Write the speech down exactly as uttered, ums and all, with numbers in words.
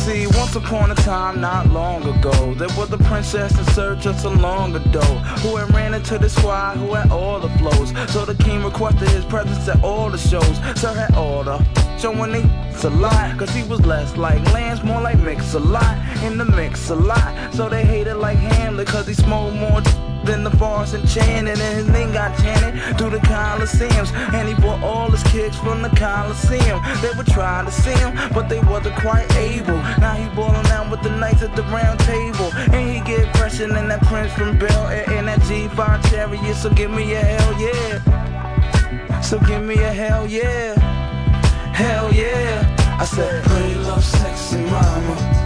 See, once upon a time, not long ago, there was a princess in search of so long ago, who had ran into the squad who had all the flows. So the king requested his presence at all the shows. Sir had order, showing they a lot, cause he was less like Lance, more like Mix a lot, in the mix a lot. So they hated like Hamlet, cause he smoked more than the Forest and Channing, and his name got chanted through the Coliseums. And he bought all his kicks from the Coliseum. They would try to see him, but they wasn't quite able. Now he ballin' out with the knights at the round table, and he get fresher than that Prince from Bel Air in that G five Chariot. So give me a hell yeah. So give me a hell yeah. Hell yeah. I said, pretty love, sexy mama.